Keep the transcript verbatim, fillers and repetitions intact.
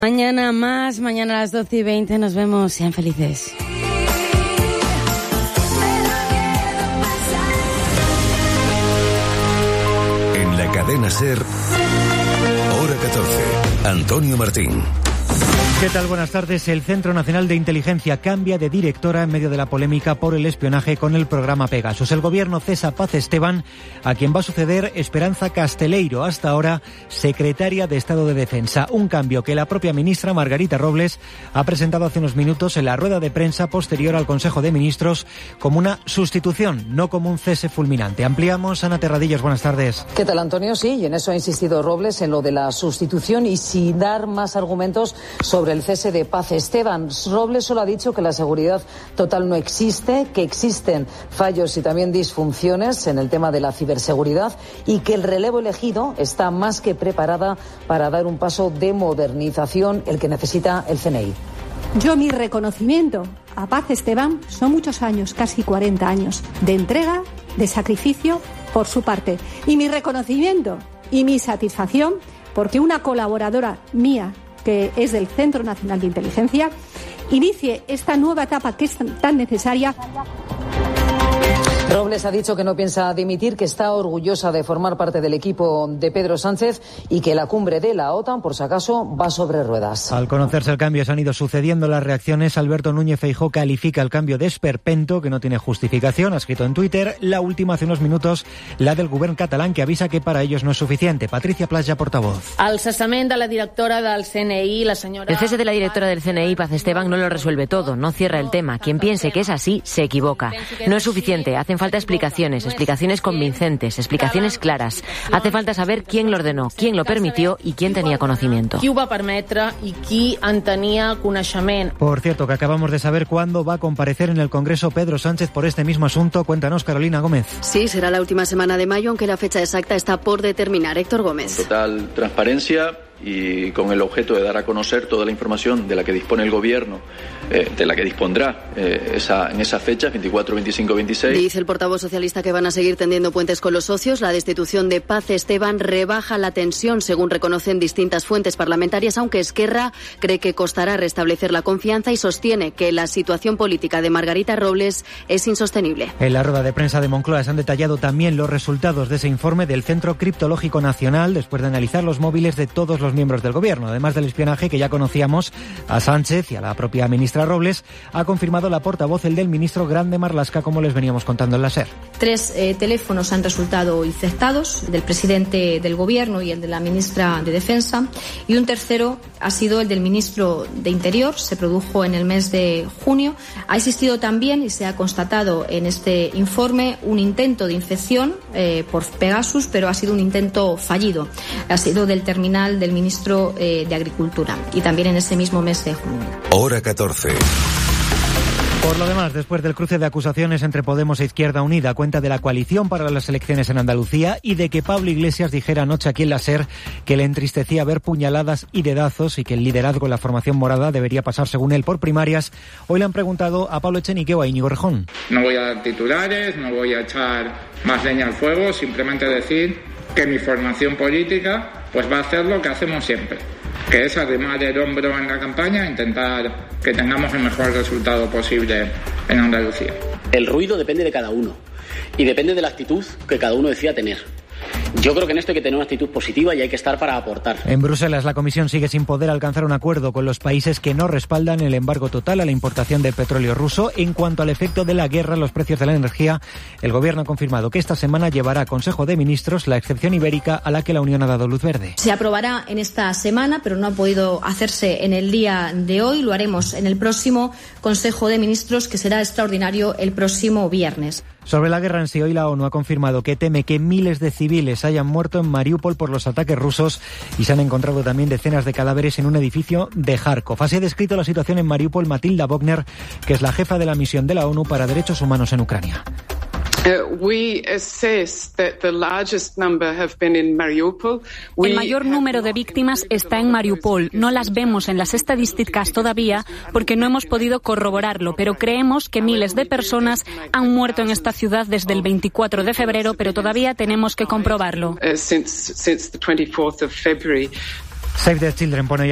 Mañana más, mañana a las doce y veinte nos vemos. Sean felices. En la cadena SER, hora catorce, Antonio Martín. ¿Qué tal? Buenas tardes. El Centro Nacional de Inteligencia cambia de directora en medio de la polémica por el espionaje con el programa Pegasus. El gobierno cesa a Paz Esteban, a quien va a suceder Esperanza Casteleiro, hasta ahora secretaria de Estado de Defensa. Un cambio que la propia ministra Margarita Robles ha presentado hace unos minutos en la rueda de prensa posterior al Consejo de Ministros como una sustitución, no como un cese fulminante. Ampliamos. Ana Terradillos, buenas tardes. ¿Qué tal, Antonio? Sí, y en eso ha insistido Robles, en lo de la sustitución, y sin dar más argumentos sobre el cese de Paz Esteban. Robles solo ha dicho que la seguridad total no existe, que existen fallos y también disfunciones en el tema de la ciberseguridad y que el relevo elegido está más que preparada para dar un paso de modernización, el que necesita el C N I. Yo mi reconocimiento a Paz Esteban son muchos años, casi cuarenta años, de entrega, de sacrificio por su parte. Y mi reconocimiento y mi satisfacción porque una colaboradora mía, que es del Centro Nacional de Inteligencia, inicie esta nueva etapa que es tan necesaria. Robles ha dicho que no piensa dimitir, que está orgullosa de formar parte del equipo de Pedro Sánchez y que la cumbre de la OTAN, por si acaso, va sobre ruedas. Al conocerse el cambio se han ido sucediendo las reacciones. Alberto Núñez Feijóo califica el cambio de esperpento, que no tiene justificación. Ha escrito en Twitter, la última hace unos minutos, la del govern catalán, que avisa que para ellos no es suficiente. Patricia Playa, portavoz. El cessament de la directora del C N I, la señora... El cese de la directora del C N I, Paz Esteban, no lo resuelve todo, no cierra el tema. Quien piense que es así, se equivoca. No es suficiente, hacen falta explicaciones, explicaciones convincentes, explicaciones claras. Hace falta saber quién lo ordenó, quién lo permitió y quién tenía conocimiento. Qui ho va permetre i qui en tenia coneixement. Por cierto, que acabamos de saber cuándo va a comparecer en el Congreso Pedro Sánchez por este mismo asunto. Cuéntanos, Carolina Gómez. Sí, será la última semana de mayo, aunque la fecha exacta está por determinar. Héctor Gómez. Total transparencia y con el objeto de dar a conocer toda la información de la que dispone el Gobierno, eh, de la que dispondrá eh, esa, en esas fechas, veinticuatro, veinticinco, veintiséis. Dice el portavoz socialista que van a seguir tendiendo puentes con los socios. La destitución de Paz Esteban rebaja la tensión, según reconocen distintas fuentes parlamentarias, aunque Esquerra cree que costará restablecer la confianza y sostiene que la situación política de Margarita Robles es insostenible. En la rueda de prensa de Moncloa se han detallado también los resultados de ese informe del Centro Criptológico Nacional, después de analizar los móviles de todos los miembros del Gobierno. Además del espionaje que ya conocíamos a Sánchez y a la propia ministra Robles, ha confirmado la portavoz el del ministro Grande Marlaska, como les veníamos contando en la SER. Tres eh, teléfonos han resultado infectados, del presidente del Gobierno y el de la ministra de Defensa, y un tercero ha sido el del ministro de Interior. Se produjo en el mes de junio. Ha existido también, y se ha constatado en este informe, un intento de infección eh, por Pegasus, pero ha sido un intento fallido. Ha sido del terminal del ministro eh, de Agricultura, y también en ese mismo mes de junio. Hora catorce. Por lo demás, después del cruce de acusaciones entre Podemos e Izquierda Unida, cuenta de la coalición para las elecciones en Andalucía y de que Pablo Iglesias dijera anoche aquí en la SER que le entristecía ver puñaladas y dedazos y que el liderazgo en la formación morada debería pasar, según él, por primarias. Hoy le han preguntado a Pablo Echenique o a Íñigo Rejón. No voy a dar titulares, no voy a echar más leña al fuego, simplemente decir que mi formación política pues va a hacer lo que hacemos siempre, que es arrimar el hombro en la campaña e intentar que tengamos el mejor resultado posible en Andalucía. El ruido depende de cada uno y depende de la actitud que cada uno decida tener. Yo creo que en esto hay que tener una actitud positiva y hay que estar para aportar. En Bruselas, la Comisión sigue sin poder alcanzar un acuerdo con los países que no respaldan el embargo total a la importación del petróleo ruso. En cuanto al efecto de la guerra en los precios de la energía, el Gobierno ha confirmado que esta semana llevará a Consejo de Ministros la excepción ibérica a la que la Unión ha dado luz verde. Se aprobará en esta semana, pero no ha podido hacerse en el día de hoy. Lo haremos en el próximo Consejo de Ministros, que será extraordinario el próximo viernes. Sobre la guerra en sí, hoy la ONU ha confirmado que teme que miles de civiles hayan muerto en Mariupol por los ataques rusos y se han encontrado también decenas de cadáveres en un edificio de Kharkov. Así ha descrito la situación en Mariupol Matilda Bogner, que es la jefa de la misión de la ONU para Derechos Humanos en Ucrania. El mayor número de víctimas está en Mariupol. No las vemos en las estadísticas todavía porque no hemos podido corroborarlo, pero creemos que miles de personas han muerto en esta ciudad desde el veinticuatro de febrero, pero todavía tenemos que comprobarlo. Save the Children pone